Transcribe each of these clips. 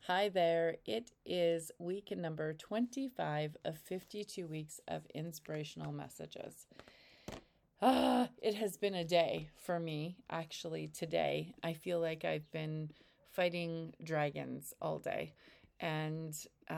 Hi there. It is week number 25 of 52 weeks of inspirational messages. It has been a day for me, actually, today. I feel like I've been fighting dragons all day. And,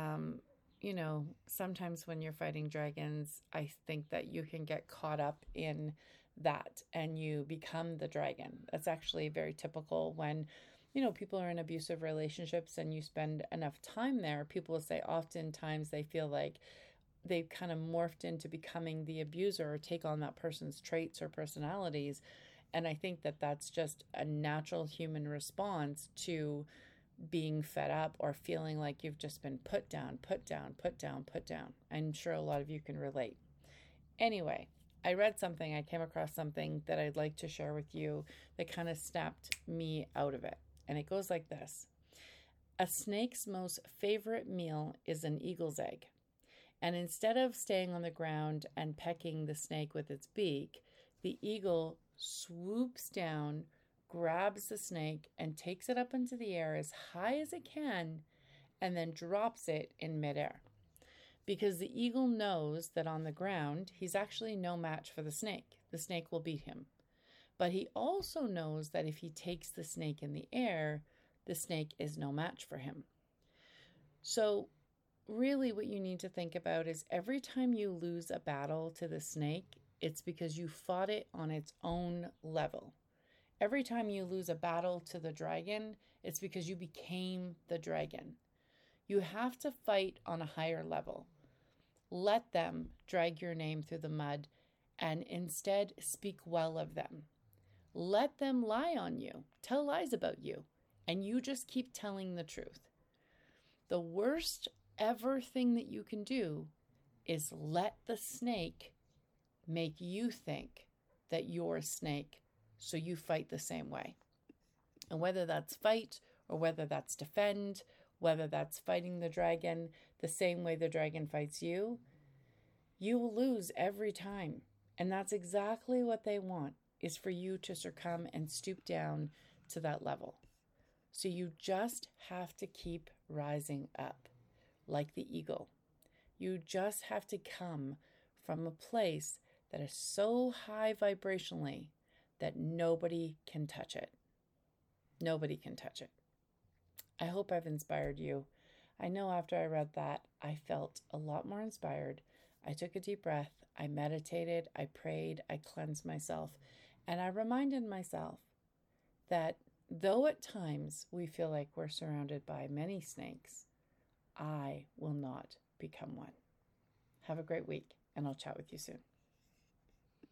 sometimes when you're fighting dragons, I think that you can get caught up in that and you become the dragon. That's actually very typical when people are in abusive relationships and you spend enough time there. People will say oftentimes they feel like they've kind of morphed into becoming the abuser or take on that person's traits or personalities. And I think that that's just a natural human response to being fed up or feeling like you've just been put down, put down, put down, put down. I'm sure a lot of you can relate. Anyway, I came across something that I'd like to share with you that kind of snapped me out of it. And it goes like this. A snake's most favorite meal is an eagle's egg. And instead of staying on the ground and pecking the snake with its beak, the eagle swoops down, grabs the snake, and takes it up into the air as high as it can, and then drops it in midair. Because the eagle knows that on the ground, he's actually no match for the snake. The snake will beat him. But he also knows that if he takes the snake in the air, the snake is no match for him. So really what you need to think about is every time you lose a battle to the snake, it's because you fought it on its own level. Every time you lose a battle to the dragon, it's because you became the dragon. You have to fight on a higher level. Let them drag your name through the mud and instead speak well of them. Let them lie on you, tell lies about you, and you just keep telling the truth. The worst ever thing that you can do is let the snake make you think that you're a snake, so you fight the same way. And whether that's fight or whether that's defend, whether that's fighting the dragon the same way the dragon fights you, you will lose every time. And that's exactly what they want, is for you to succumb and stoop down to that level. So you just have to keep rising up like the eagle. You just have to come from a place that is so high vibrationally that nobody can touch it. Nobody can touch it. I hope I've inspired you. I know after I read that, I felt a lot more inspired. I took a deep breath. I meditated. I prayed. I cleansed myself. And I reminded myself that though at times we feel like we're surrounded by many snakes, I will not become one. Have a great week, and I'll chat with you soon.